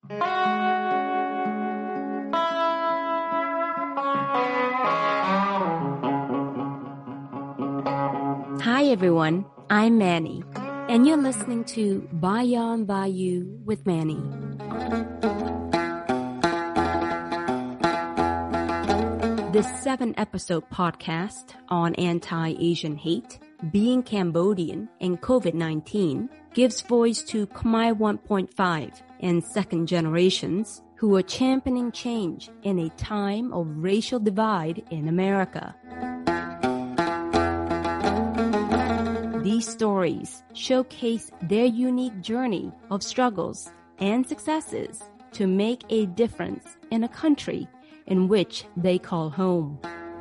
Hi, everyone. I'm Manny, and you're listening to Beyond Bayou with Manny. This 7-episode podcast on anti-Asian hate, being Cambodian, and COVID-19 gives voice to Khmer 1.5 and second generations who are championing change in a time of racial divide in America. These stories showcase their unique journey of struggles and successes to make a difference in a country in which they call home.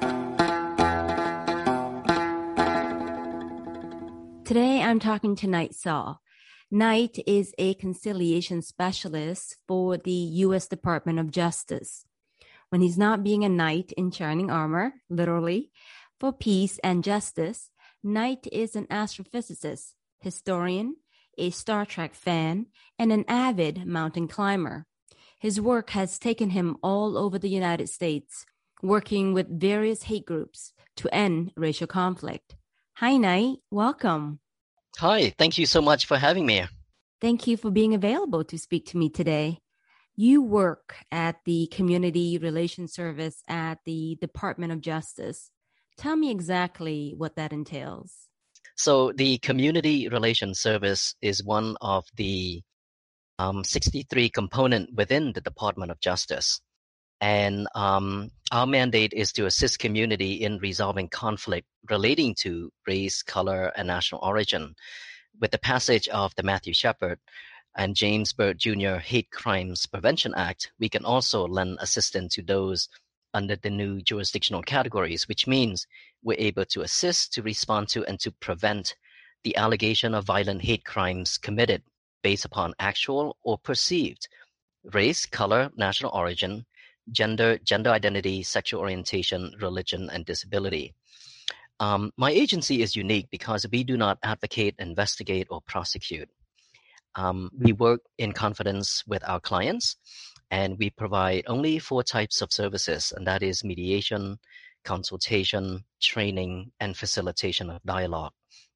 Today, I'm talking to Knight Saw. Knight is a conciliation specialist for the U.S. Department of Justice. When he's not being a knight in shining armor, literally, for peace and justice, Knight is an astrophysicist, historian, a Star Trek fan, and an avid mountain climber. His work has taken him all over the United States, working with various hate groups to end racial conflict. Hi, Knight. Welcome. Hi. Thank you so much for having me. Thank you for being available to speak to me today. You work at the Community Relations Service at the Department of Justice. Tell me exactly what that entails. So the Community Relations Service is one of the 63 components within the Department of Justice. And our mandate is to assist community in resolving conflict relating to race, color, and national origin. With the passage of the Matthew Shepard and James Byrd Jr. Hate Crimes Prevention Act, we can also lend assistance to those under the new jurisdictional categories, which means we're able to assist, to respond to, and to prevent the allegation of violent hate crimes committed based upon actual or perceived race, color, national origin, gender identity, sexual orientation, religion, and disability. My agency is unique because we do not advocate, investigate, or prosecute. We work in confidence with our clients, and we provide only 4 types of services, and that is mediation, consultation, training, and facilitation of dialogue.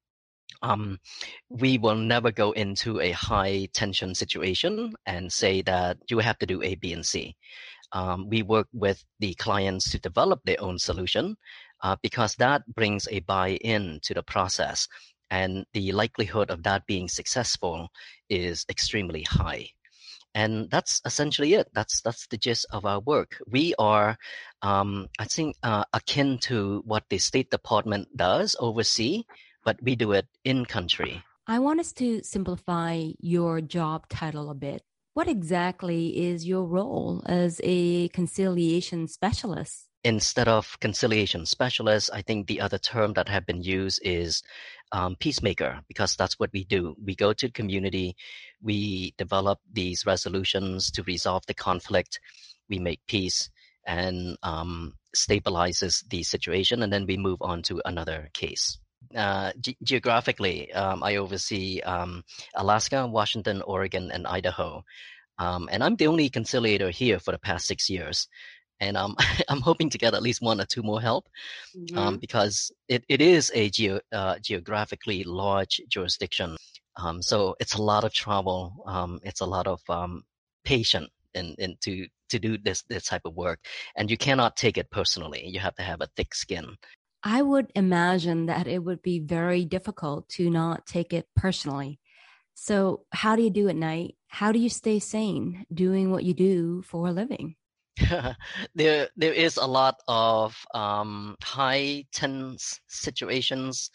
We will never go into a high tension situation and say that you have to do A, B, and C. We work with the clients to develop their own solution because that brings a buy-in to the process, and the likelihood of that being successful is extremely high. And that's essentially it. That's the gist of our work. We are, I think, akin to what the State Department does overseas, but we do it in country. I want us to simplify your job title a bit. What exactly is your role as a conciliation specialist? Instead of conciliation specialist, I think the other term that have been used is peacemaker, because that's what we do. We go to the community, we develop these resolutions to resolve the conflict, we make peace and stabilizes the situation, and then we move on to another case. Geographically, I oversee Alaska, Washington, Oregon, and Idaho. And I'm the only conciliator here for the past 6 years. And I'm hoping to get at least 1 or 2 more help because it is a geographically large jurisdiction. So it's a lot of travel. It's a lot of patience to do this type of work. And you cannot take it personally. You have to have a thick skin. I would imagine that it would be very difficult to not take it personally. So how do you do at night? How do you stay sane doing what you do for a living? There is a lot of high tense situations,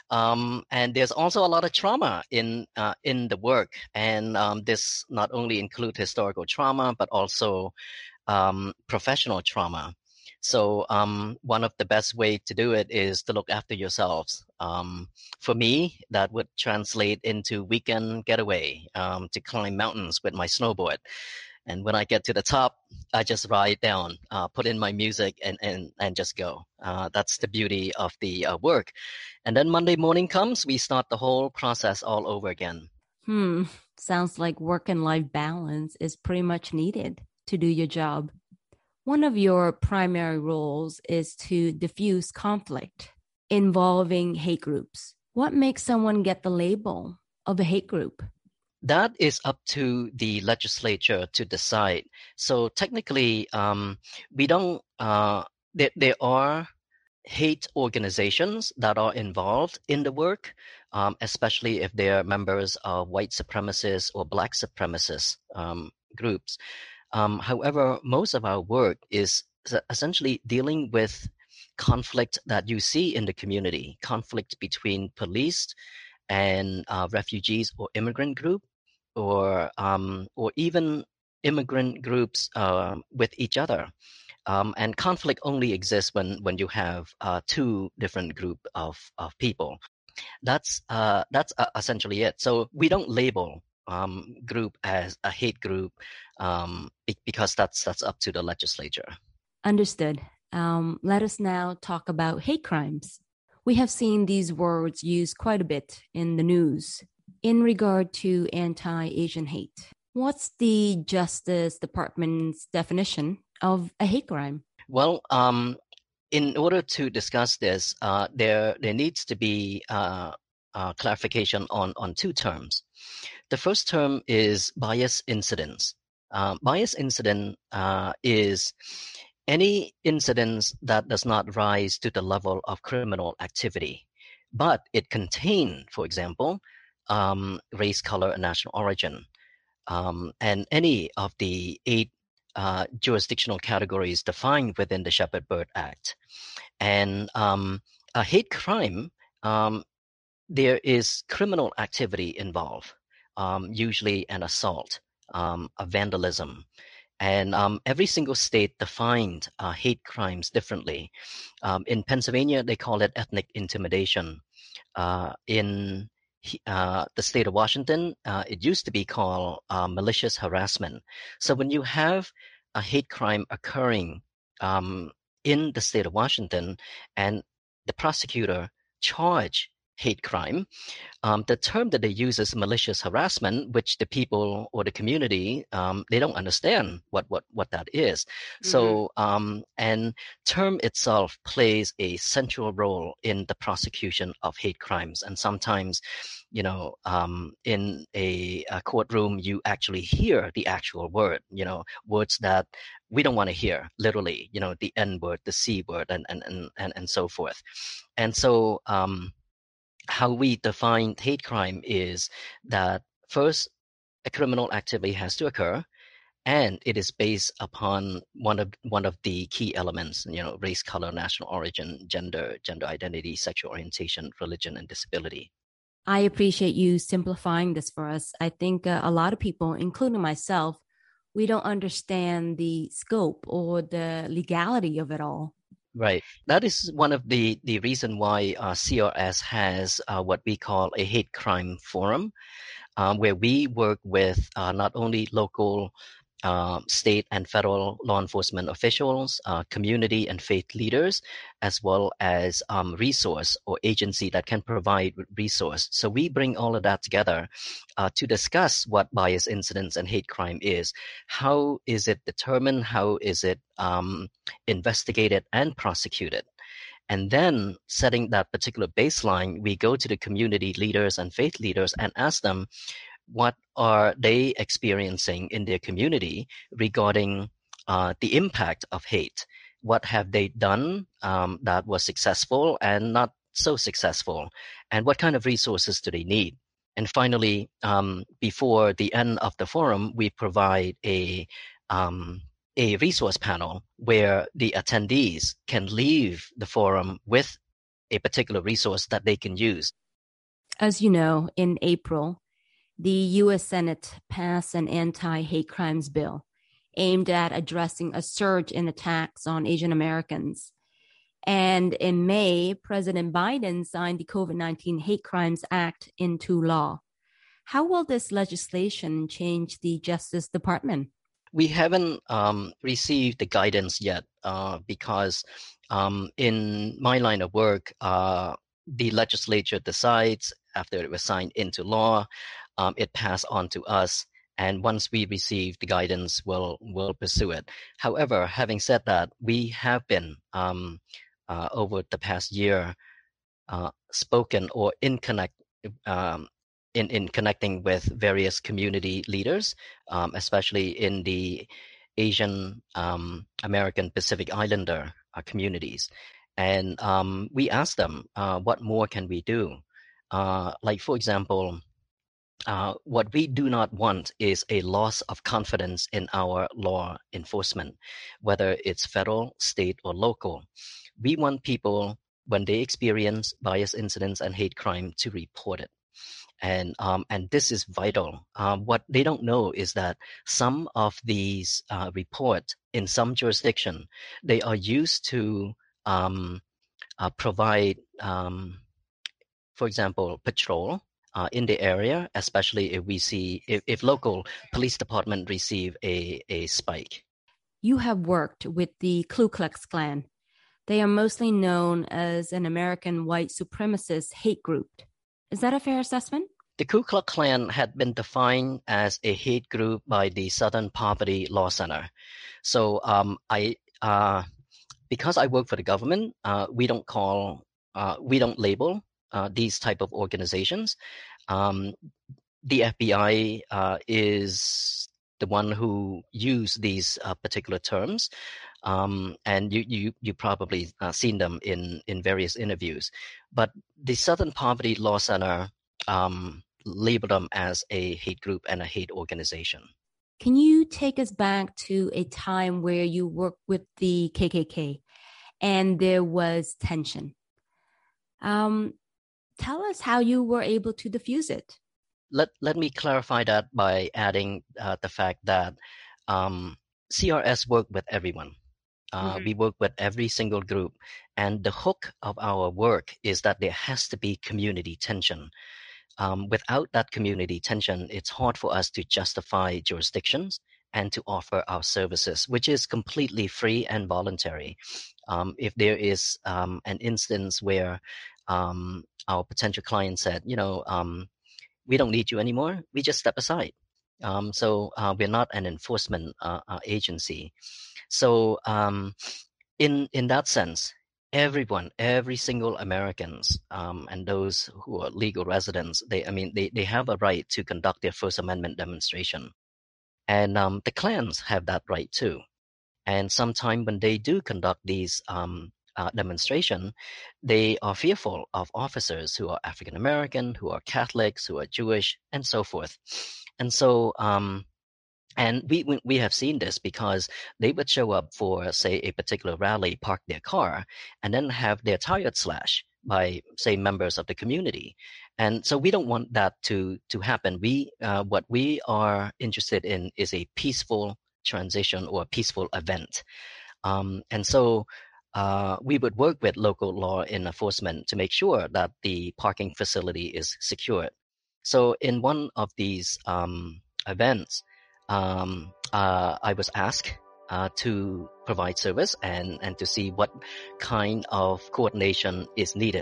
and there's also a lot of trauma in the work. And this not only includes historical trauma, but also professional trauma. So one of the best way to do it is to look after yourselves. For me, that would translate into weekend getaway to climb mountains with my snowboard. And when I get to the top, I just ride down, put in my music and just go. That's the beauty of the work. And then Monday morning comes, we start the whole process all over again. Sounds like work and life balance is pretty much needed to do your job. One of your primary roles is to diffuse conflict involving hate groups. What makes someone get the label of a hate group? That is up to the legislature to decide. So technically, we don't. There are hate organizations that are involved in the work, especially if they're members of white supremacist or black supremacist groups. However, most of our work is essentially dealing with conflict that you see in the community, conflict between police and refugees or immigrant group, or even immigrant groups with each other. And conflict only exists when you have two different group of people. That's essentially it. So we don't label group as a hate group because that's up to the legislature. Understood. Let us now talk about hate crimes. We have seen these words used quite a bit in the news in regard to anti-Asian hate. What's the Justice Department's definition of a hate crime? Well, in order to discuss this, there needs to be clarification on two terms. The first term is bias incidents. Bias incident is any incidents that does not rise to the level of criminal activity, but it contain, for example, race, color, and national origin, and any of the 8 jurisdictional categories defined within the Shepard-Byrd Act. And a hate crime, there is criminal activity involved, usually an assault, a vandalism. And every single state defined hate crimes differently. In Pennsylvania, they call it ethnic intimidation. In the state of Washington, it used to be called malicious harassment. So when you have a hate crime occurring in the state of Washington and the prosecutor charge hate crime, the term that they use is malicious harassment, which the people or the community, they don't understand what that is. Mm-hmm. So, and term itself plays a central role in the prosecution of hate crimes. And sometimes, in a courtroom, you actually hear the actual word, words that we don't want to hear, literally, the N word, the C word, and so forth. And so, how we define hate crime is that first, a criminal activity has to occur, and it is based upon one of the key elements, race, color, national origin, gender identity, sexual orientation, religion, and disability. I appreciate you simplifying this for us. I think a lot of people, including myself, we don't understand the scope or the legality of it all. Right. That is one of the reason why CRS has what we call a hate crime forum, where we work with not only local, state and federal law enforcement officials, community and faith leaders, as well as resource or agency that can provide resource. So we bring all of that together to discuss what bias incidents and hate crime is. How is it determined? How is it investigated and prosecuted? And then setting that particular baseline, we go to the community leaders and faith leaders and ask them, what are they experiencing in their community regarding the impact of hate? What have they done that was successful and not so successful? And what kind of resources do they need? And finally, before the end of the forum, we provide a resource panel where the attendees can leave the forum with a particular resource that they can use. As you know, in April, the U.S. Senate passed an anti-hate crimes bill aimed at addressing a surge in attacks on Asian Americans. And in May, President Biden signed the COVID-19 Hate Crimes Act into law. How will this legislation change the Justice Department? We haven't received the guidance yet because in my line of work, the legislature decides after it was signed into law. it passed on to us. And once we receive the guidance, we'll pursue it. However, having said that, we have been over the past year spoken or um, in connecting with various community leaders, especially in the Asian American Pacific Islander communities, and we asked them what more can we do. Like for example, what we do not want is a loss of confidence in our law enforcement, whether it's federal, state, or local. We want people, when they experience bias incidents and hate crime, to report it. And this is vital. What they don't know is that some of these reports in some jurisdiction, they are used to provide, for example, patrol in the area, especially if we see if local police department receive a spike. You have worked with the Ku Klux Klan. They are mostly known as an American white supremacist hate group. Is that a fair assessment? The Ku Klux Klan had been defined as a hate group by the Southern Poverty Law Center. So because I work for the government, we don't label these type of organizations. The FBI is the one who use these particular terms, and you probably seen them in various interviews. But the Southern Poverty Law Center labeled them as a hate group and a hate organization. Can you take us back to a time where you worked with the KKK and there was tension? Tell us how you were able to diffuse it. Let me clarify that by adding the fact that CRS work with everyone. We work with every single group. And the hook of our work is that there has to be community tension. Without that community tension, it's hard for us to justify jurisdictions and to offer our services, which is completely free and voluntary. If there is an instance where our potential client said, we don't need you anymore, we just step aside. So we're not an enforcement agency. So in that sense, every single Americans and those who are legal residents, they have a right to conduct their First Amendment demonstration, and the clans have that right too. And sometimes when they do conduct these demonstration, they are fearful of officers who are African American, who are Catholics, who are Jewish, and so forth. And so, and we have seen this because they would show up for, say, a particular rally, park their car, and then have their tires slashed by, say, members of the community. And so we don't want that to happen. What we are interested in is a peaceful transition or a peaceful event. And so we would work with local law enforcement to make sure that the parking facility is secured. So in one of these events, I was asked to provide service and to see what kind of coordination is needed.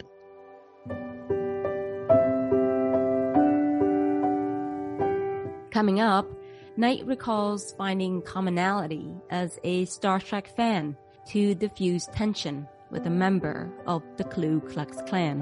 Coming up, Knight recalls finding commonality as a Star Trek fan to diffuse tension with a member of the Ku Klux Klan.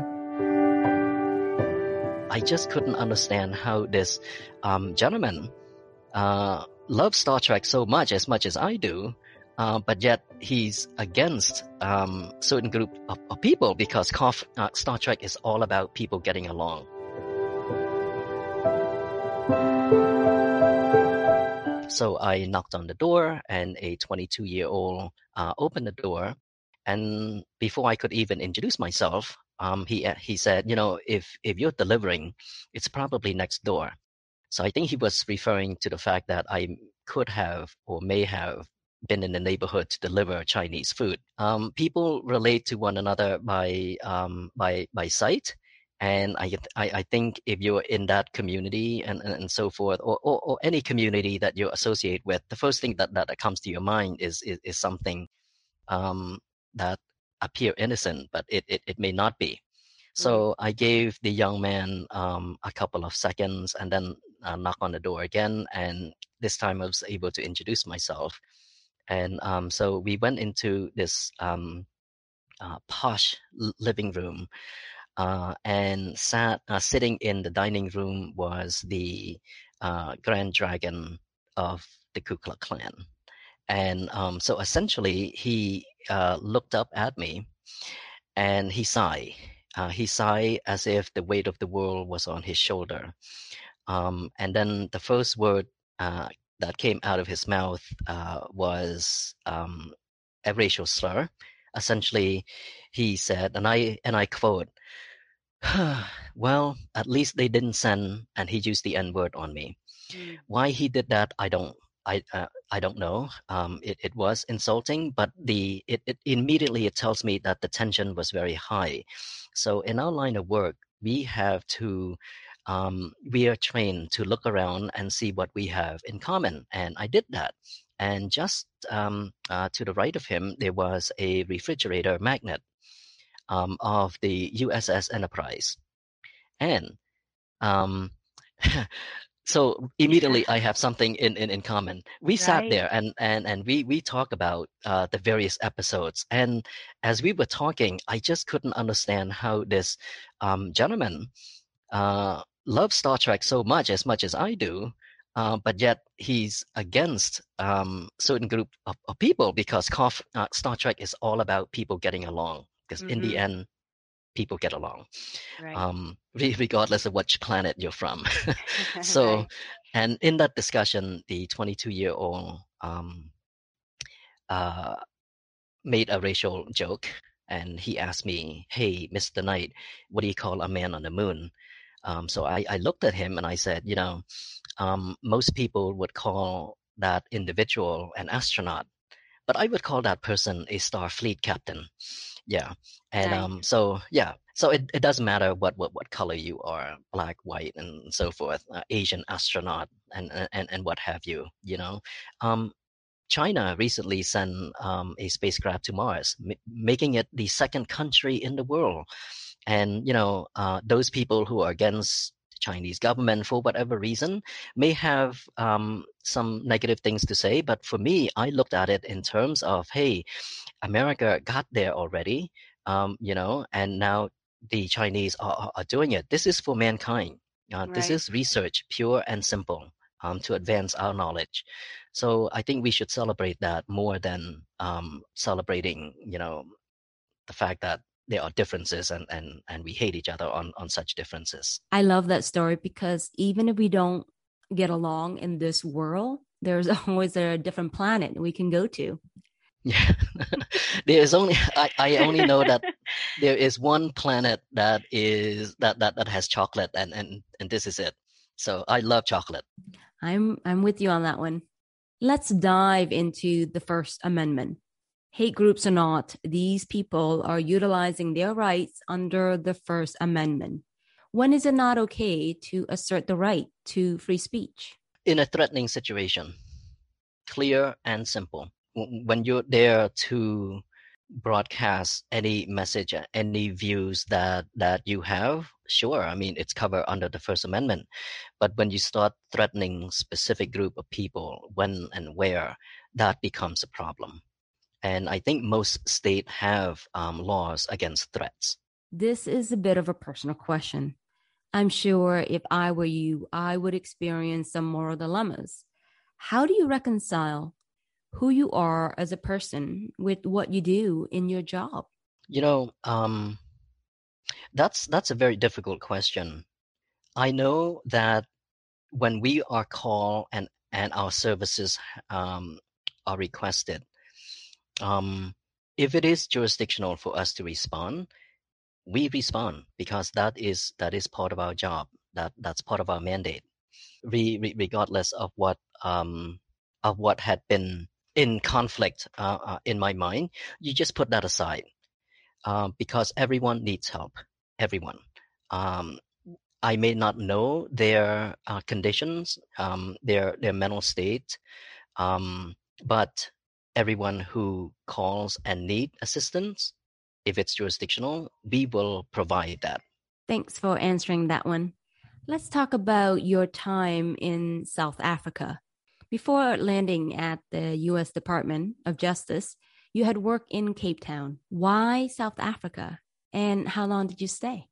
I just couldn't understand how this gentleman loves Star Trek so much as I do, but yet he's against certain group of people because Star Trek is all about people getting along. So I knocked on the door, and a 22-year-old opened the door. And before I could even introduce myself, he said, if you're delivering, it's probably next door. So I think he was referring to the fact that I could have or may have been in the neighborhood to deliver Chinese food. People relate to one another by sight. And I think if you're in that community and so forth, or any community that you associate with, the first thing that comes to your mind is something that appear innocent, but it may not be. So I gave the young man a couple of seconds and then knock on the door again. And this time I was able to introduce myself. And so we went into this posh living room, and sitting in the dining room was the Grand Dragon of the Ku Klux Klan. And so essentially, he looked up at me and he sighed. He sighed as if the weight of the world was on his shoulder. And then the first word that came out of his mouth was a racial slur. Essentially, he said, and I quote, "Well, at least they didn't send," and he used the N word on me. Why he did that, I don't know. It was insulting, but it immediately it tells me that the tension was very high. So in our line of work, we have to we are trained to look around and see what we have in common, and I did that. And just to the right of him, there was a refrigerator magnet of the USS Enterprise, and um, so immediately I have something in common. We sat there and we talk about the various episodes. And as we were talking, I just couldn't understand how this gentleman loves Star Trek so much as I do. But yet he's against certain group of people because Star Trek is all about people getting along. Because in the end, people get along, regardless of which planet you're from. So, and in that discussion, the 22-year-old made a racial joke, and he asked me, "Hey, Mr. Knight, what do you call a man on the moon?" So I looked at him and I said, most people would call that individual an astronaut, but I would call that person a Starfleet captain. Yeah. And so it doesn't matter what color you are, black, white, and so forth, Asian astronaut and what have you. China recently sent a spacecraft to Mars, making it the second country in the world. And those people who are against the Chinese government for whatever reason may have some negative things to say, but for me, I looked at it in terms of, hey, America got there already, and now the Chinese are doing it. This is for mankind. This is research, pure and simple, to advance our knowledge. So I think we should celebrate that more than celebrating, the fact that there are differences and we hate each other on such differences. I love that story because even if we don't get along in this world, there's always a different planet we can go to. Yeah, there's only I only know that there is one planet that is that has chocolate, and this is it. So I love chocolate. I'm with you on that one. Let's dive into the First Amendment. Hate groups or not, these people are utilizing their rights under the First Amendment. When is it not okay to assert the right to free speech? In a threatening situation, clear and simple. When you're there to broadcast any message, any views that you have, sure, I mean, it's covered under the First Amendment. But when you start threatening specific group of people, when and where, that becomes a problem. And I think most states have laws against threats. This is a bit of a personal question. I'm sure if I were you, I would experience some moral dilemmas. How do you reconcile who you are as a person with what you do in your job? That's a very difficult question. I know that when we are called and our services are requested, if it is jurisdictional for us to respond, we respond because that is part of our job. That's part of our mandate, regardless of what had been in conflict in my mind. You just put that aside because everyone needs help. Everyone. I may not know their conditions, their mental state, but everyone who calls and need assistance, if it's jurisdictional, we will provide that. Thanks for answering that one. Let's talk about your time in South Africa. Before landing at the U.S. Department of Justice, you had worked in Cape Town. Why South Africa? And how long did you stay?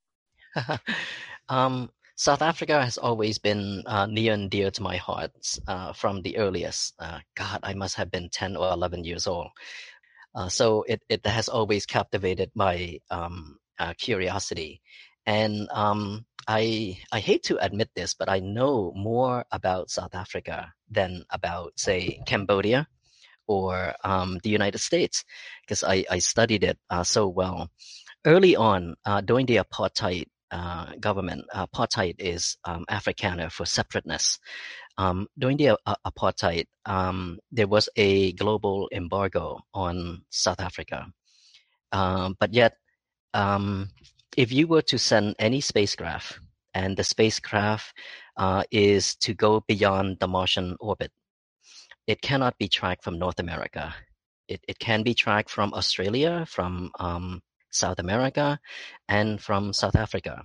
South Africa has always been near and dear to my heart from the earliest. God, I must have been 10 or 11 years old. So it has always captivated my curiosity. And I hate to admit this, but I know more about South Africa than about, say, Cambodia or the United States, because I studied it so well. Early on, during the apartheid government, apartheid is Afrikaner for separateness. During the apartheid, there was a global embargo on South Africa. But yet, if you were to send any spacecraft, and the spacecraft is to go beyond the Martian orbit, it cannot be tracked from North America. It can be tracked from Australia, from South America, and from South Africa.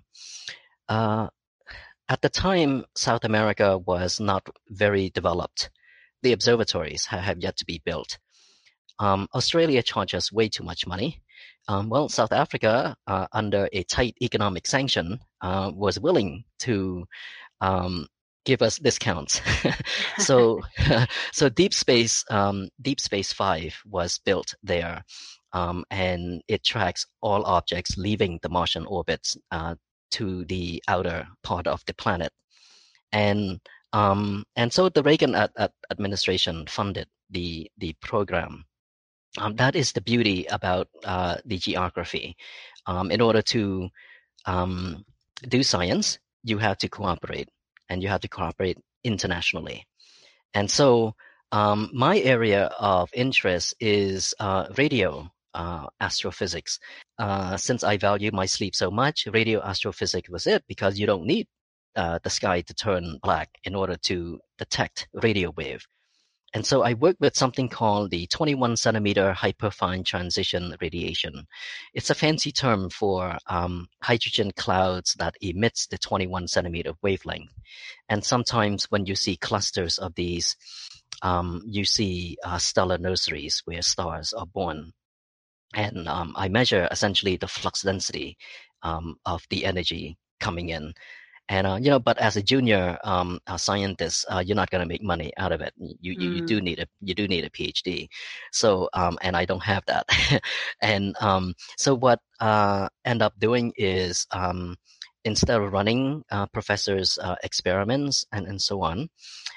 At the time, South America was not very developed. The observatories have yet to be built. Australia charges way too much money. Well, South Africa, under a tight economic sanction, was willing to give us discounts. So Deep Space 5 was built there, and it tracks all objects leaving the Martian orbits to the outer part of the planet. And so the Reagan administration funded the program. That is the beauty about the geography. In order to do science, you have to cooperate, and you have to cooperate internationally. And so my area of interest is radio astrophysics. Since I value my sleep so much, radio astrophysics was it, because you don't need the sky to turn black in order to detect radio wave. And so I work with something called the 21 centimeter hyperfine transition radiation. It's a fancy term for hydrogen clouds that emits the 21 centimeter wavelength. And sometimes when you see clusters of these, you see stellar nurseries where stars are born. And I measure essentially the flux density of the energy coming in. And but as a junior scientist, you're not going to make money out of it. You do need a PhD. So and I don't have that. And so what end up doing is instead of running professors' experiments and so on,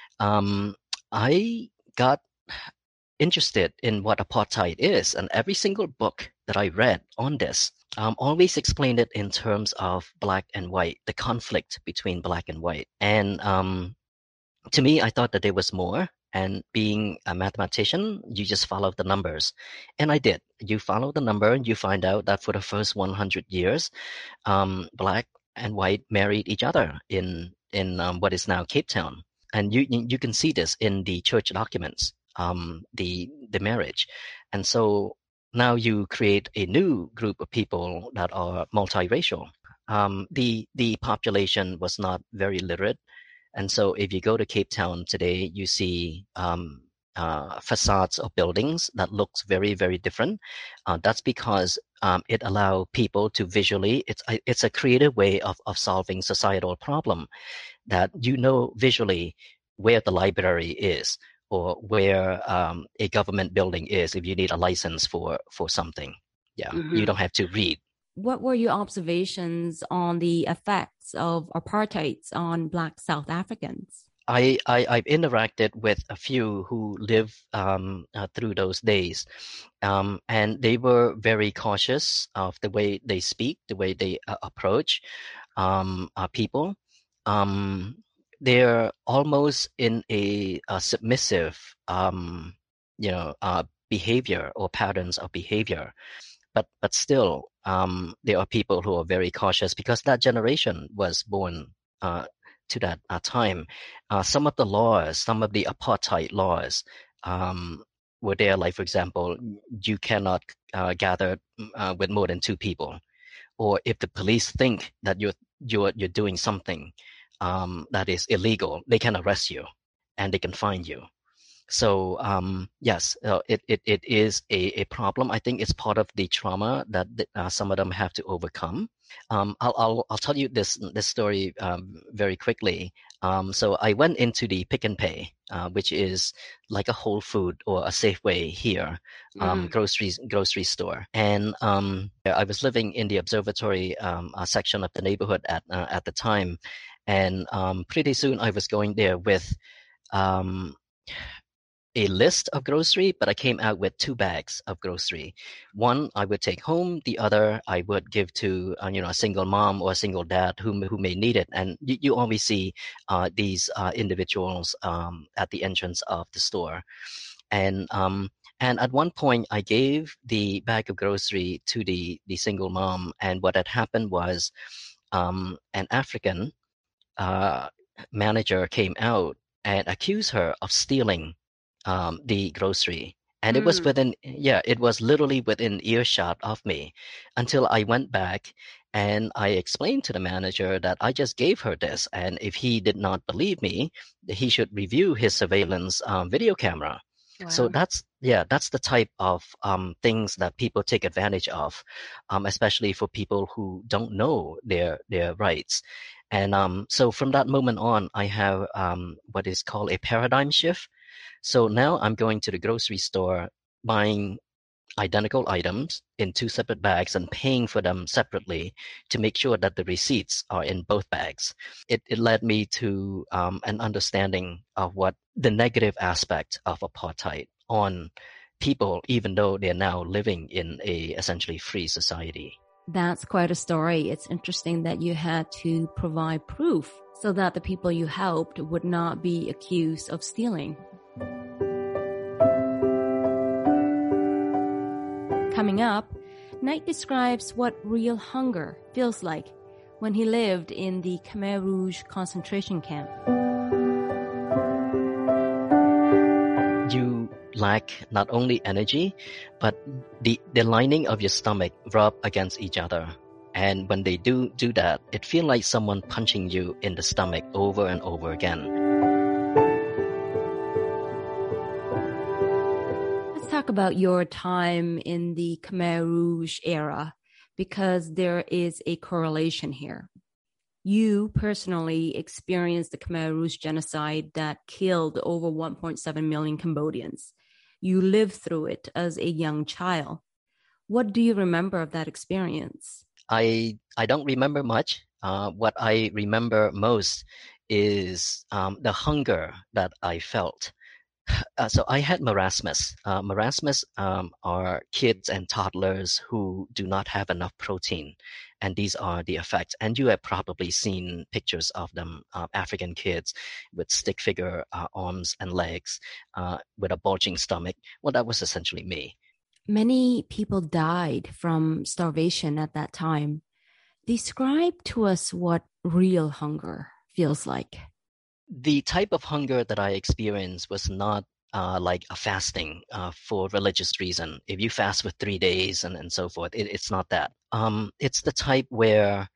I got interested in what apartheid is, and every single book that I read on this always explained it in terms of black and white, the conflict between black and white. And to me, I thought that there was more. And being a mathematician, you just follow the numbers. And I did. You follow the number, and you find out that for the first 100 years, black and white married each other in what is now Cape Town. And you can see this in the church documents, the marriage. And so now you create a new group of people that are multiracial. The population was not very literate. And so if you go to Cape Town today, you see facades of buildings that looks very, very different. That's because it allows people to visually, it's a creative way of solving societal problem, that visually where the library is, or where a government building is if you need a license for something. Yeah, you don't have to read. What were your observations on the effects of apartheid on Black South Africans? I've interacted with a few who lived through those days, and they were very cautious of the way they speak, the way they approach people. They're almost in a submissive, behavior or patterns of behavior. But still, there are people who are very cautious because that generation was born to that time. Some of the laws, some of the apartheid laws, were there, like for example, you cannot gather with more than two people, or if the police think that you're doing something that is illegal, they can arrest you and they can fine you. So yes, it is a problem. I think it's part of the trauma that some of them have to overcome. I'll tell you this story very quickly. So I went into the Pick and Pay, which is like a Whole Food or a Safeway here, grocery store, and I was living in the observatory section of the neighborhood at the time, and pretty soon I was going there with um, a list of grocery, but I came out with 2 bags of grocery. One I would take home, the other I would give to a single mom or a single dad who may need it. And you always see these individuals at the entrance of the store. And at one point, I gave the bag of grocery to the single mom, and what had happened was an African manager came out and accused her of stealing the grocery. And it was it was literally within earshot of me, until I went back and I explained to the manager that I just gave her this. And if he did not believe me, he should review his surveillance video camera. Wow. So that's the type of things that people take advantage of, especially for people who don't know their rights. And so from that moment on, I have what is called a paradigm shift. So now I'm going to the grocery store, buying identical items in 2 separate bags and paying for them separately to make sure that the receipts are in both bags. It led me to an understanding of what the negative aspect of apartheid on people, even though they're now living in a essentially free society. That's quite a story. It's interesting that you had to provide proof so that the people you helped would not be accused of stealing. Coming up, Knight describes what real hunger feels like when he lived in the Khmer Rouge concentration camp. You lack not only energy, but the lining of your stomach rub against each other. And when they do that, it feels like someone punching you in the stomach over and over again. Talk about your time in the Khmer Rouge era, because there is a correlation here. You personally experienced the Khmer Rouge genocide that killed over 1.7 million Cambodians. You lived through it as a young child. What do you remember of that experience? I don't remember much. What I remember most is the hunger that I felt. So I had marasmus. Marasmus are kids and toddlers who do not have enough protein. And these are the effects. And you have probably seen pictures of them, African kids with stick figure arms and legs, with a bulging stomach. Well, that was essentially me. Many people died from starvation at that time. Describe to us what real hunger feels like. The type of hunger that I experienced was not like a fasting for religious reason. If you fast for 3 days and so forth, it's not that. It's the type where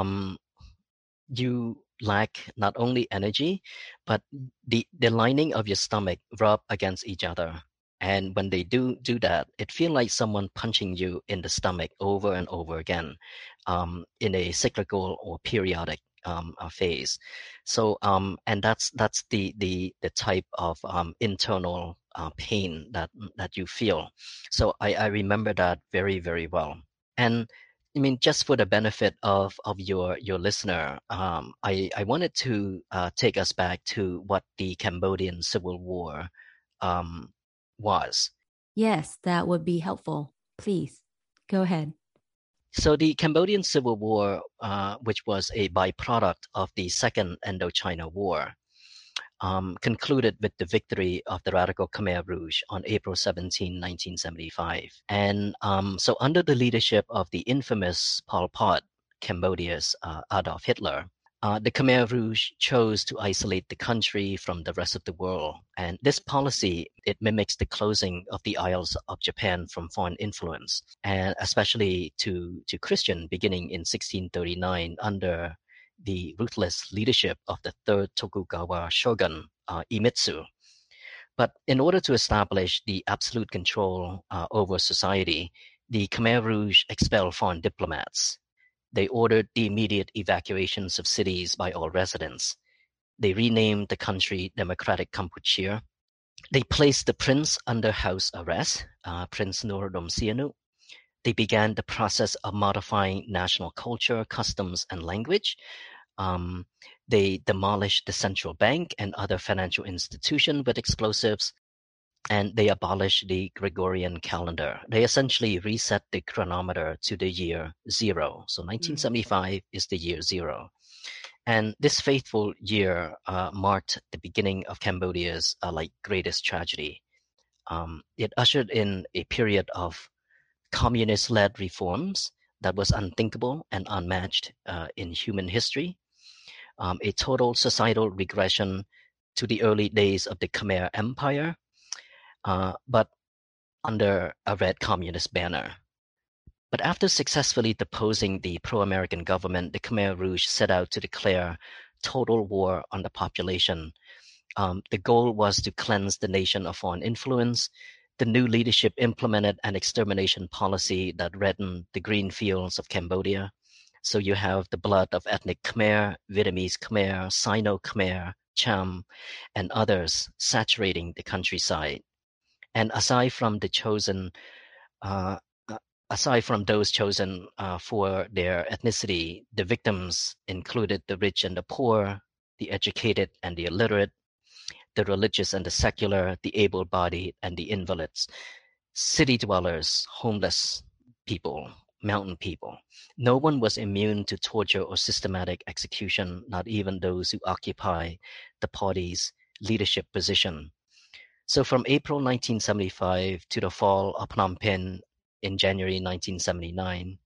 you lack not only energy, but the lining of your stomach rub against each other. And when they do that, it feels like someone punching you in the stomach over and over again, in a cyclical or periodic phase. So and that's the type of internal pain that you feel. So I remember that very, very well. And I mean, just for the benefit of your listener, I wanted to take us back to what the Cambodian Civil War was. Yes, that would be helpful. Please, go ahead. So the Cambodian Civil War, which was a byproduct of the Second Indochina War, concluded with the victory of the radical Khmer Rouge on April 17, 1975. And so under the leadership of the infamous Pol Pot, Cambodia's Adolf Hitler, The Khmer Rouge chose to isolate the country from the rest of the world, and this policy, it mimics the closing of the Isles of Japan from foreign influence, and especially to Christian, beginning in 1639 under the ruthless leadership of the third Tokugawa shogun, Iemitsu. But in order to establish the absolute control over society, the Khmer Rouge expelled foreign diplomats. They ordered the immediate evacuations of cities by all residents. They renamed the country Democratic Kampuchea. They placed the prince under house arrest, Prince Norodom Sihanouk. They began the process of modifying national culture, customs, and language. They demolished the central bank and other financial institutions with explosives, and they abolished the Gregorian calendar. They essentially reset the chronometer to the year zero. So 1975 is the year zero. And this fateful year marked the beginning of Cambodia's greatest tragedy. It ushered in a period of communist-led reforms that was unthinkable and unmatched in human history. A total societal regression to the early days of the Khmer Empire, but under a red communist banner. But after successfully deposing the pro-American government, the Khmer Rouge set out to declare total war on the population. The goal was to cleanse the nation of foreign influence. The new leadership implemented an extermination policy that reddened the green fields of Cambodia. So you have the blood of ethnic Khmer, Vietnamese Khmer, Sino-Khmer, Cham, and others saturating the countryside. And aside from those chosen for their ethnicity, the victims included the rich and the poor, the educated and the illiterate, the religious and the secular, the able-bodied and the invalids, city dwellers, homeless people, mountain people. No one was immune to torture or systematic execution, not even those who occupy the party's leadership position. So from April 1975 to the fall of Phnom Penh in January 1978,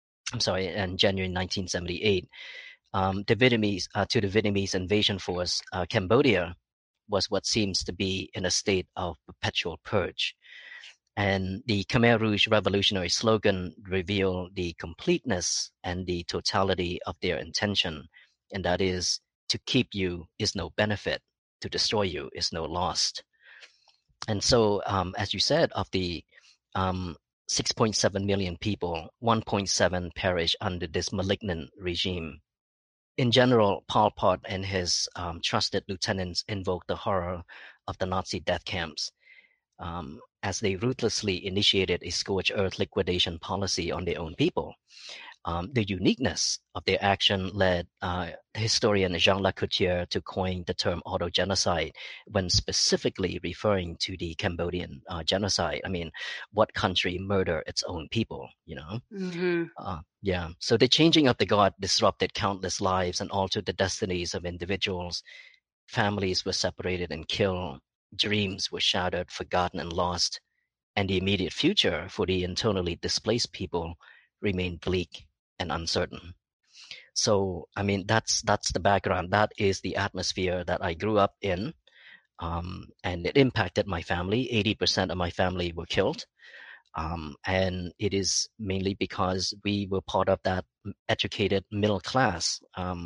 the Vietnamese invasion force, Cambodia was what seems to be in a state of perpetual purge. And the Khmer Rouge revolutionary slogan revealed the completeness and the totality of their intention, and that is, to keep you is no benefit, to destroy you is no loss. And so, as you said, of the 6.7 million people, 1.7 perished under this malignant regime. In general, Pol Pot and his trusted lieutenants invoked the horror of the Nazi death camps as they ruthlessly initiated a scorched earth liquidation policy on their own people. The uniqueness of their action led historian Jean Lacouture to coin the term autogenocide when specifically referring to the Cambodian genocide. I mean, what country murder its own people, you know? Mm-hmm. So the changing of the guard disrupted countless lives and altered the destinies of individuals. Families were separated and killed. Dreams were shattered, forgotten, and lost. And the immediate future for the internally displaced people remained bleak and uncertain. So, I mean, that's the background. That is the atmosphere that I grew up in, and it impacted my family. 80% of my family were killed, and it is mainly because we were part of that educated middle class.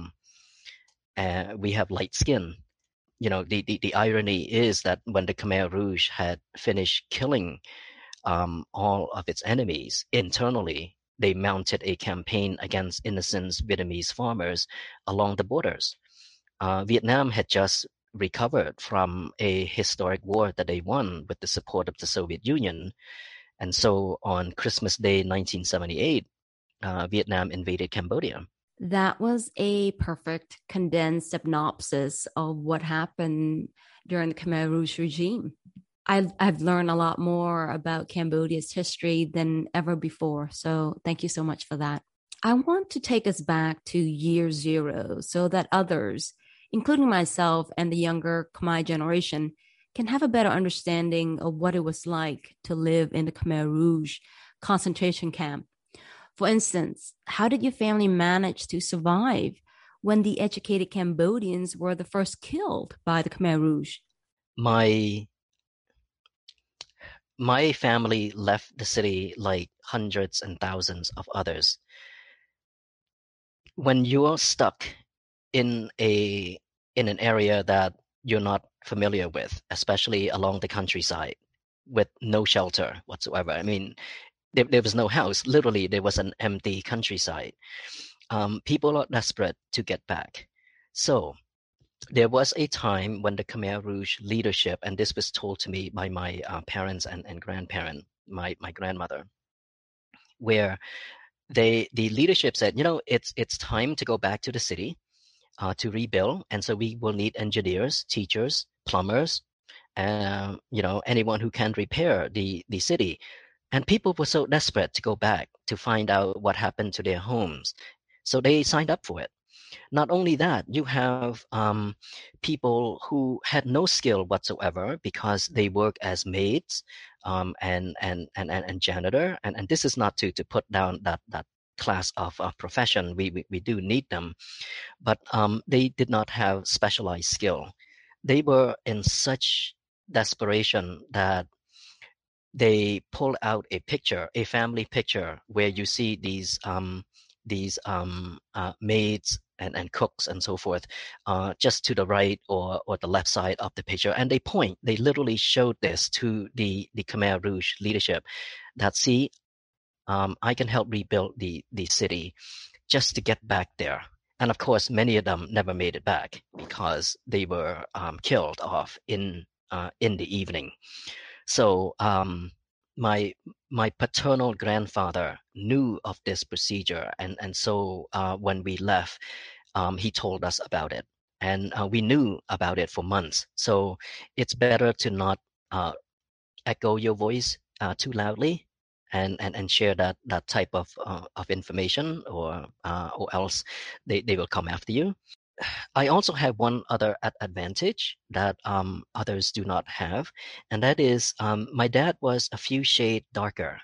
We have light skin. You know, the irony is that when the Khmer Rouge had finished killing all of its enemies internally, they mounted a campaign against innocent Vietnamese farmers along the borders. Vietnam had just recovered from a historic war that they won with the support of the Soviet Union. And so on Christmas Day 1978, Vietnam invaded Cambodia. That was a perfect condensed synopsis of what happened during the Khmer Rouge regime. I've learned a lot more about Cambodia's history than ever before. So thank you so much for that. I want to take us back to year zero so that others, including myself and the younger Khmer generation, can have a better understanding of what it was like to live in the Khmer Rouge concentration camp. For instance, how did your family manage to survive when the educated Cambodians were the first killed by the Khmer Rouge? My my family left the city like hundreds and thousands of others. When you're stuck in an area that you're not familiar with, especially along the countryside with no shelter whatsoever. I mean, there was no house. Literally, there was an empty countryside. People are desperate to get back. So there was a time when the Khmer Rouge leadership, and this was told to me by my parents and grandparent, my grandmother, where the leadership said, it's time to go back to the city to rebuild, and so we will need engineers, teachers, plumbers, anyone who can repair the city. And people were so desperate to go back to find out what happened to their homes, so they signed up for it. Not only that, you have people who had no skill whatsoever because they work as maids and janitor. And this is not to put down that class of profession. We do need them, but they did not have specialized skill. They were in such desperation that they pulled out a picture, a family picture, where you see these maids and cooks and so forth, just to the right or the left side of the picture, and they literally showed this to the Khmer Rouge leadership, that see, I can help rebuild the city just to get back there. And of course, many of them never made it back because they were killed off in the evening. So my paternal grandfather knew of this procedure, and so when we left, he told us about it, and we knew about it for months. So it's better to not echo your voice too loudly, and share that type of information, or else they will come after you. I also have one other advantage that others do not have, and that is my dad was a few shades darker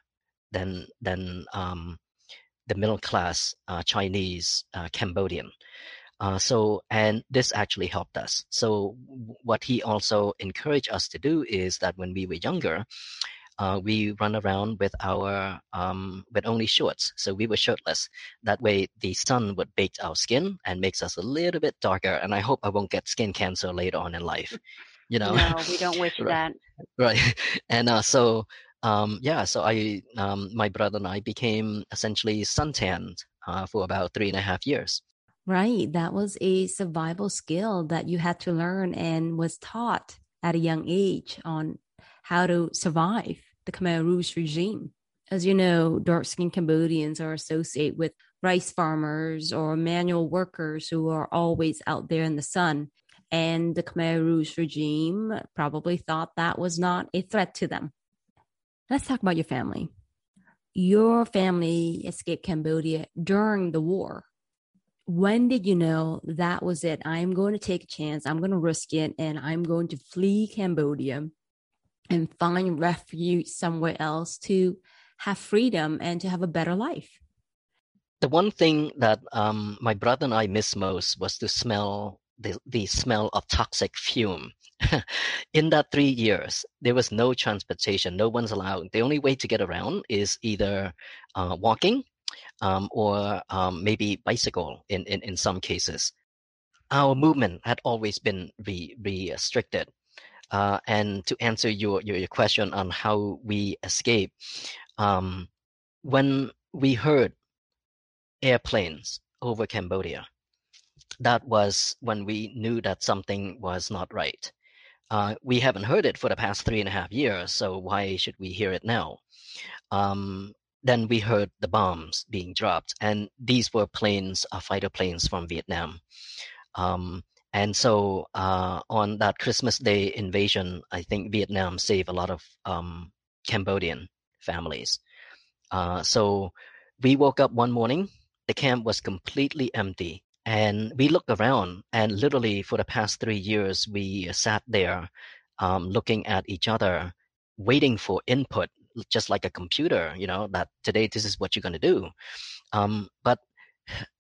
than the middle class Chinese Cambodian. And this actually helped us. So what he also encouraged us to do is that when we were younger, we run around with our with only shorts, so we were shirtless. That way, the sun would bake our skin and makes us a little bit darker. And I hope I won't get skin cancer later on in life. No, we don't wish that. Right. And so I my brother and I became essentially suntanned for about 3.5 years. Right. That was a survival skill that you had to learn and was taught at a young age on how to survive the Khmer Rouge regime. As you know, dark-skinned Cambodians are associated with rice farmers or manual workers who are always out there in the sun. And the Khmer Rouge regime probably thought that was not a threat to them. Let's talk about your family. Your family escaped Cambodia during the war. When did you know that was it? I'm going to take a chance. I'm going to risk it. And I'm going to flee Cambodia and find refuge somewhere else to have freedom and to have a better life. The one thing that my brother and I missed most was to smell the smell of toxic fume. In that 3 years, there was no transportation. No one's allowed. The only way to get around is either walking or maybe bicycle in some cases. Our movement had always been restricted. And to answer your question on how we escaped, when we heard airplanes over Cambodia, that was when we knew that something was not right. We haven't heard it for the past 3.5 years, so why should we hear it now? Then we heard the bombs being dropped, and these were planes, fighter planes from Vietnam. And so on that Christmas Day invasion, I think Vietnam saved a lot of Cambodian families. So we woke up one morning, the camp was completely empty. And we looked around, and literally for the past 3 years, we sat there looking at each other, waiting for input, just like a computer, that today this is what you're going to do. But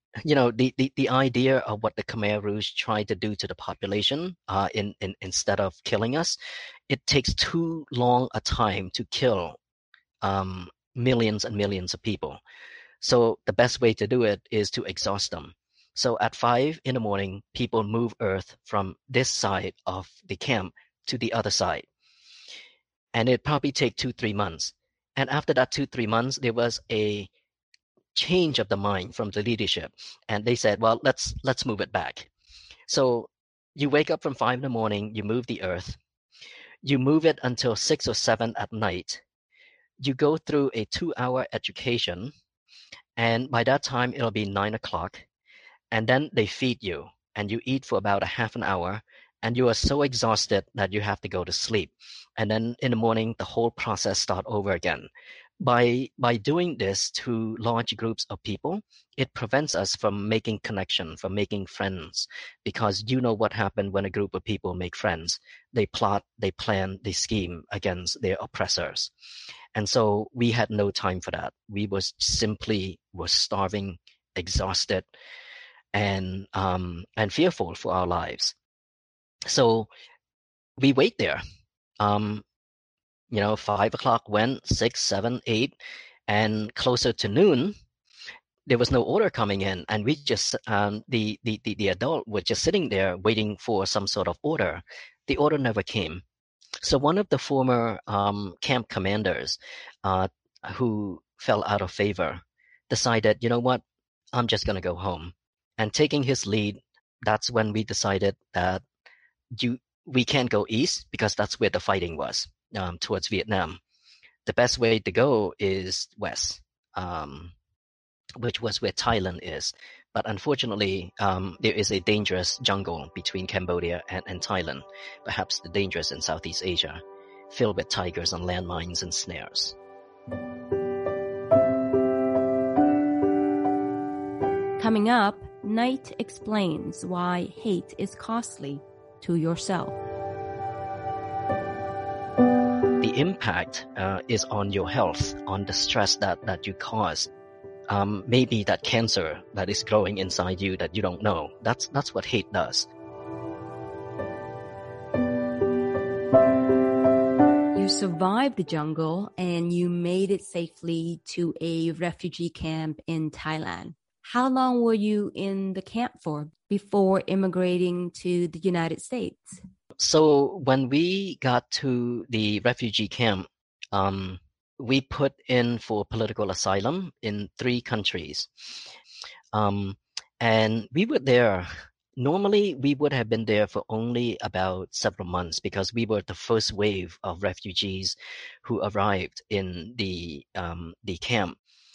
the idea of what the Khmer Rouge tried to do to the population, instead of killing us, it takes too long a time to kill millions and millions of people. So the best way to do it is to exhaust them. So at 5 in the morning, people move earth from this side of the camp to the other side. And it probably take 2-3 months. And after that 2-3 months, there was a change of the mind from the leadership. And they said, well, let's move it back. So you wake up from 5 in the morning, you move the earth, you move it until 6 or 7 at night. You go through a 2-hour education, and by that time it'll be 9 o'clock, and then they feed you, and you eat for about a half an hour, and you are so exhausted that you have to go to sleep. And then in the morning, the whole process start over again. By doing this to large groups of people, it prevents us from making connection, from making friends, because you know what happened when a group of people make friends. They plot, they plan, they scheme against their oppressors. And so we had no time for that. We was starving, exhausted, and fearful for our lives. So we wait there. 5 o'clock went, 6, 7, 8, and closer to noon, there was no order coming in, and we just the adult was just sitting there waiting for some sort of order. The order never came. So one of the former camp commanders who fell out of favor decided, you know what, I'm just going to go home. And taking his lead, that's when we decided that we can't go east because that's where the fighting was, towards Vietnam. The best way to go is west, which was where Thailand is. But unfortunately, there is a dangerous jungle between Cambodia and Thailand, perhaps the dangerous in Southeast Asia, filled with tigers and landmines and snares. Coming up, Knight explains why hate is costly to yourself. The impact is on your health, on the stress that you cause. Maybe that cancer that is growing inside you that you don't know. That's what hate does. You survived the jungle and you made it safely to a refugee camp in Thailand. How long were you in the camp for before immigrating to the United States? So when we got to the refugee camp, we put in for political asylum in 3 countries. And we were there. Normally, we would have been there for only about several months because we were the first wave of refugees who arrived in the camp.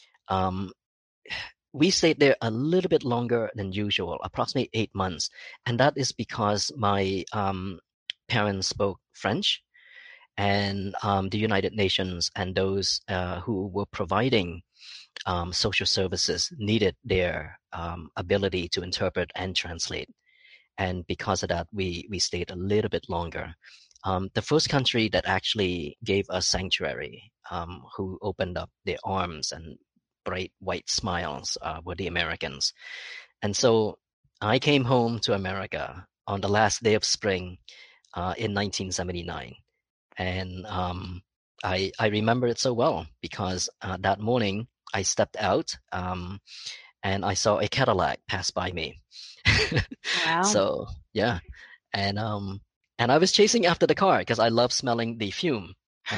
We stayed there a little bit longer than usual, approximately 8 months. And that is because my parents spoke French, and the United Nations and those who were providing social services needed their ability to interpret and translate. And because of that, we stayed a little bit longer. The first country that actually gave us sanctuary, who opened up their arms and bright white smiles, were the Americans. And so I came home to America on the last day of spring in 1979. And I remember it so well because that morning I stepped out and I saw a Cadillac pass by me. Wow. So yeah, and I was chasing after the car because I love smelling the fume.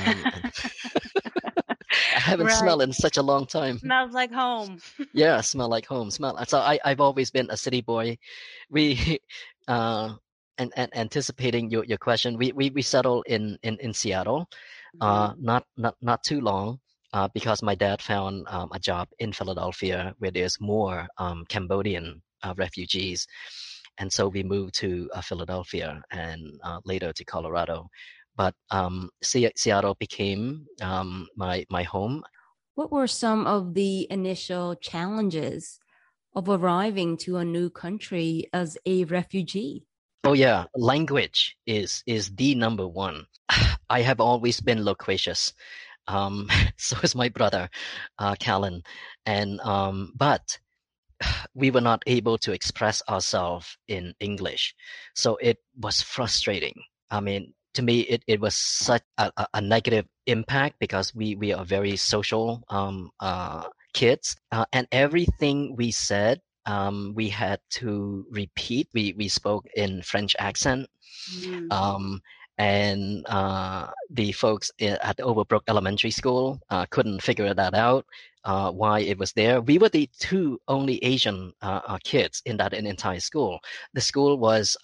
I haven't smelled in such a long time. Smells like home. Yeah, smell like home. So I've always been a city boy. We and anticipating your question, we settled in Seattle, not too long, because my dad found a job in Philadelphia where there's more Cambodian refugees, and so we moved to Philadelphia and later to Colorado. But Seattle became my home. What were some of the initial challenges of arriving to a new country as a refugee? Oh yeah, language is the number one. I have always been loquacious. So is my brother, Callan. And but we were not able to express ourselves in English. So it was frustrating. I mean, to me, it was such a negative impact because we are very social kids. And everything we said, we had to repeat. We spoke in French accent. Mm. Um, and the folks at Overbrook Elementary School couldn't figure that out, why it was there. We were the two only Asian kids in that entire school. The school was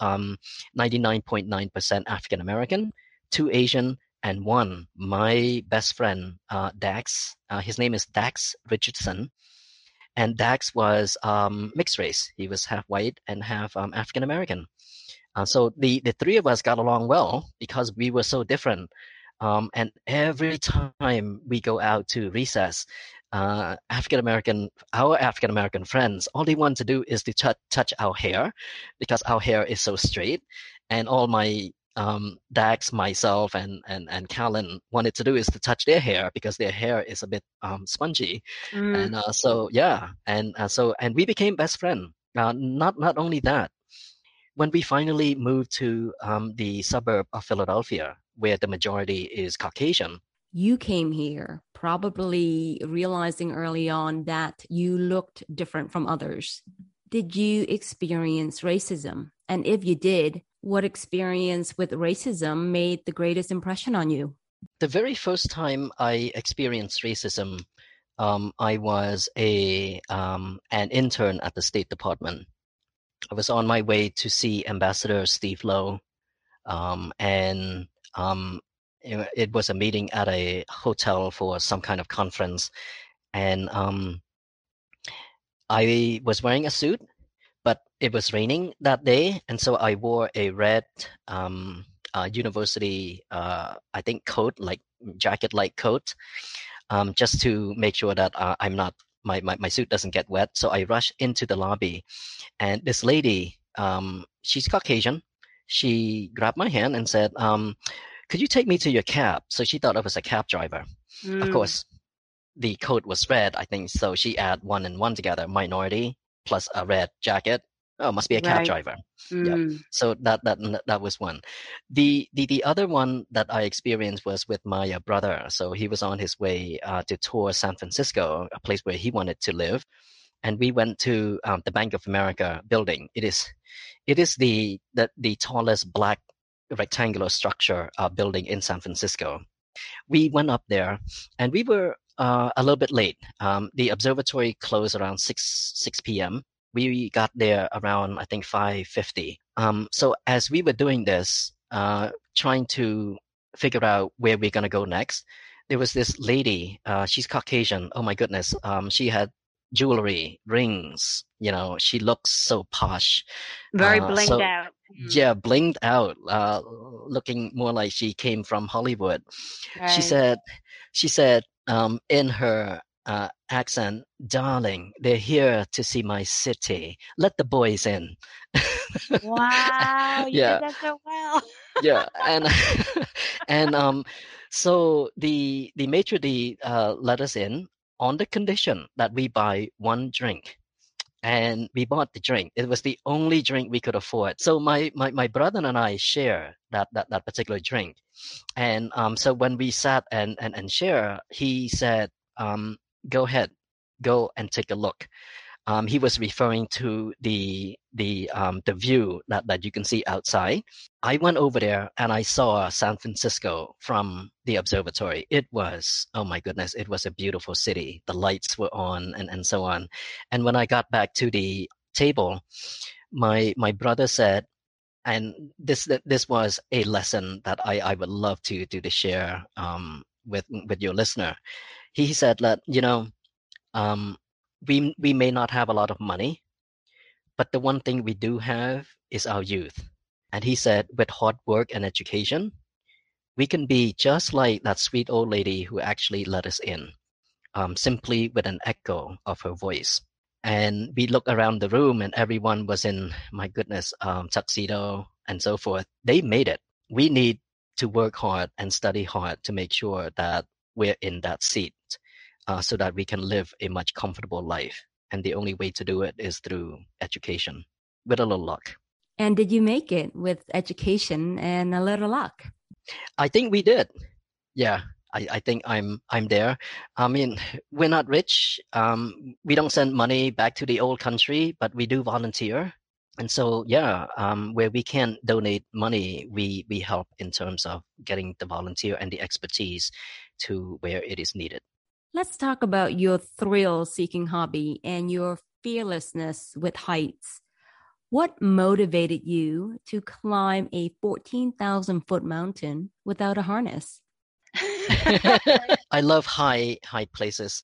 99.9% African American, two Asian, and one, my best friend, Dax. His name is Dax Richardson. And Dax was mixed race. He was half white and half African American. So the three of us got along well because we were so different. And every time we go out to recess, our African American friends, all they want to do is to touch our hair because our hair is so straight. And all my Dax, myself, and Callan wanted to do is to touch their hair because their hair is a bit spongy. Mm. And so yeah, and we became best friends. Not only that, when we finally moved to the suburb of Philadelphia, where the majority is Caucasian. You came here probably realizing early on that you looked different from others. Did you experience racism? And if you did, what experience with racism made the greatest impression on you? The very first time I experienced racism, I was an intern at the State Department. I was on my way to see Ambassador Steve Lowe, and it was a meeting at a hotel for some kind of conference. And I was wearing a suit, but it was raining that day, and so I wore a red university, I think, coat, like jacket-like coat, just to make sure that I'm not my suit doesn't get wet. So I rushed into the lobby, and this lady, she's Caucasian. She grabbed my hand and said, "Could you take me to your cab?" So she thought I was a cab driver. Of Mm. course, the coat was red, I think, so she add one and one together, minority plus a red jacket. Oh, must be a cab Right. driver. Yep. Mm. So that was one. The other one that I experienced was with my brother. So he was on his way to tour San Francisco, a place where he wanted to live, and we went to the Bank of America building. It is the tallest black rectangular structure building in San Francisco. We went up there, and we were a little bit late. The observatory closed around 6 p.m. We got there around, I think, 5:50. So as we were doing this, trying to figure out where we're going to go next, there was this lady. She's Caucasian. Oh my goodness. She had jewelry, rings. She looks so posh. Very blinged So out. Mm. yeah, blinged out, looking more like she came from Hollywood. She Right. said in her accent, "Darling, they're here to see my city. Let the boys in." Wow, you did Yeah, that so well. yeah, and and so the maitre d' let us in on the condition that we buy one drink. And we bought the drink. It was the only drink we could afford. So my brother and I share that particular drink. And so when we sat and share, he said, "Go ahead, go and take a look." He was referring to the view that you can see outside. I went over there and I saw San Francisco from the observatory. It was, oh my goodness, it was a beautiful city. The lights were on and so on. And when I got back to the table, my brother said, and this was a lesson that I would love to share with your listener. He said that, um, we may not have a lot of money, but the one thing we do have is our youth. And he said, with hard work and education, we can be just like that sweet old lady who actually let us in, simply with an echo of her voice. And we looked around the room, and everyone was in, my goodness, tuxedo and so forth. They made it. We need to work hard and study hard to make sure that we're in that seat, so that we can live a much comfortable life. And the only way to do it is through education, with a little luck. And did you make it with education and a little luck? I think we did. Yeah, I think I'm there. I mean, we're not rich. We don't send money back to the old country, but we do volunteer. And so, yeah, where we can donate money, we help in terms of getting the volunteer and the expertise to where it is needed. Let's talk about your thrill-seeking hobby and your fearlessness with heights. What motivated you to climb a 14,000-foot mountain without a harness? I love high places.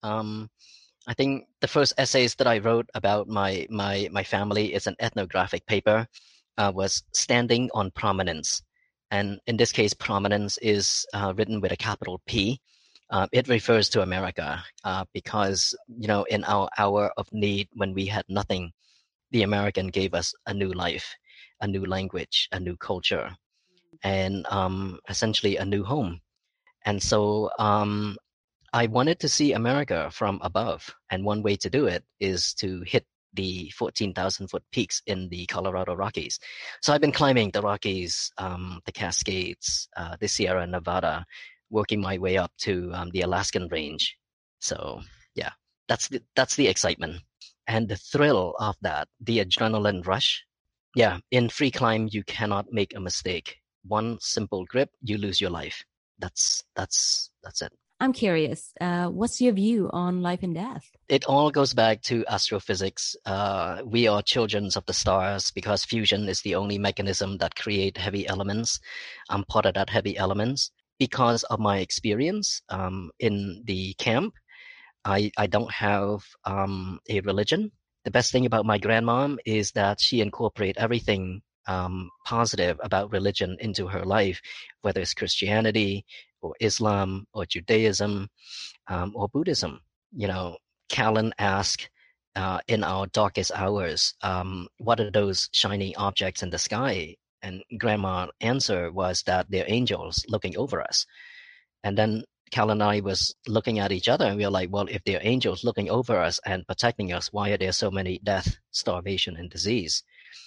I think the first essays that I wrote about my family is an ethnographic paper, was Standing on Prominence. And in this case, prominence is written with a capital P. It refers to America because, in our hour of need, when we had nothing, the American gave us a new life, a new language, a new culture, and essentially a new home. And so I wanted to see America from above. And one way to do it is to hit the 14,000-foot peaks in the Colorado Rockies. So I've been climbing the Rockies, the Cascades, the Sierra Nevada, working my way up to the Alaskan range. So yeah, that's the excitement. And the thrill of that, the adrenaline rush. Yeah, in free climb, you cannot make a mistake. One simple grip, you lose your life. That's it. I'm curious, what's your view on life and death? It all goes back to astrophysics. We are children of the stars because fusion is the only mechanism that create heavy elements. I'm part of that heavy elements. Because of my experience in the camp, I don't have a religion. The best thing about my grandmom is that she incorporate everything positive about religion into her life, whether it's Christianity or Islam or Judaism or Buddhism. Callan asked in our darkest hours, what are those shining objects in the sky? And Grandma's answer was that they're angels looking over us. And then Cal and I was looking at each other and we were like, well, if they're angels looking over us and protecting us, why are there so many death, starvation, and disease?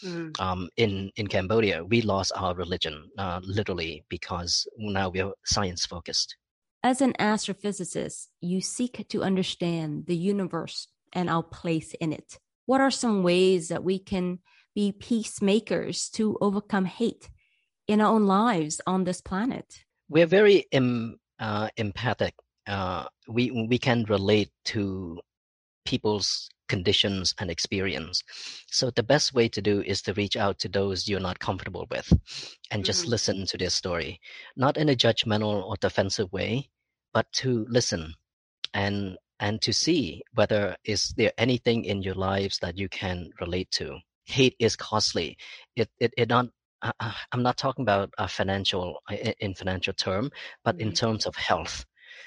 In Cambodia, we lost our religion literally because now we're science focused. As an astrophysicist, you seek to understand the universe and our place in it. What are some ways that we can be peacemakers to overcome hate in our own lives on this planet? We're very empathic. We can relate to people's conditions and experience. So the best way to do is to reach out to those you're not comfortable with and just listen to their story, not in a judgmental or defensive way, but to listen and to see whether is there anything in your lives that you can relate to. Hate is costly. I'm not talking about in financial term, but in terms of health.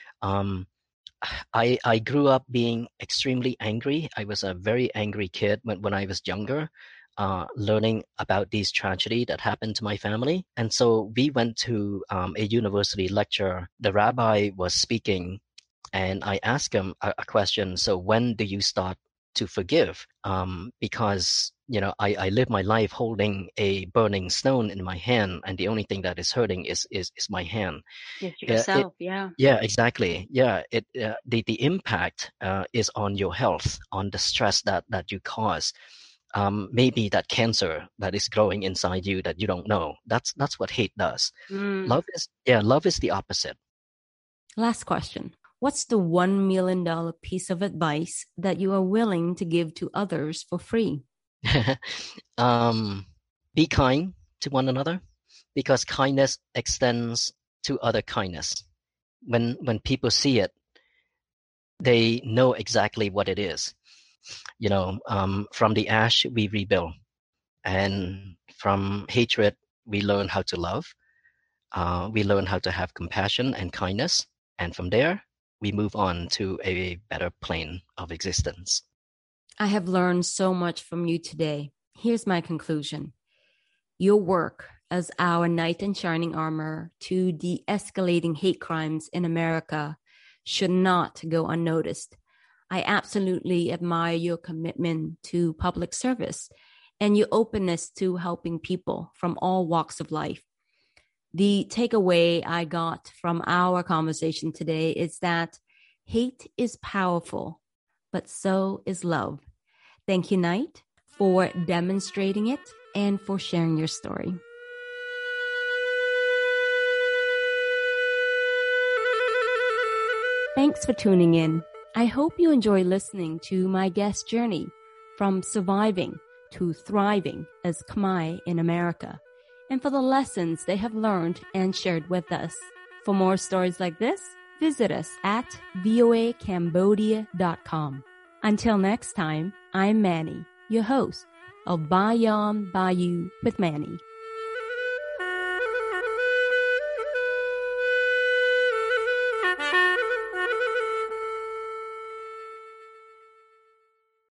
I grew up being extremely angry. I was a very angry kid when I was younger, learning about these tragedy that happened to my family. And so we went to a university lecture. The rabbi was speaking, and I asked him a question. So when do you start to forgive? Because I live my life holding a burning stone in my hand, and the only thing that is hurting is my hand. Yes, yourself, yeah. Yeah, exactly. Yeah, the impact is on your health, on the stress that you cause. Maybe that cancer that is growing inside you that you don't know. That's what hate does. Love is the opposite. Last question. What's the $1 million piece of advice that you are willing to give to others for free? Be kind to one another, because kindness extends to other kindness. When people see it, they know exactly what it is. From the ash we rebuild, and from hatred we learn how to love. We learn how to have compassion and kindness, and from there we move on to a better plane of existence. I have learned so much from you today. Here's my conclusion. Your work as our knight in shining armor to de-escalating hate crimes in America should not go unnoticed. I absolutely admire your commitment to public service and your openness to helping people from all walks of life. The takeaway I got from our conversation today is that hate is powerful, but so is love. Thank you, Knight, for demonstrating it and for sharing your story. Thanks for tuning in. I hope you enjoy listening to my guest journey from surviving to thriving as Khmer in America, and for the lessons they have learned and shared with us. For more stories like this, visit us at voacambodia.com. Until next time, I'm Manny, your host of Bayam Bayou with Manny.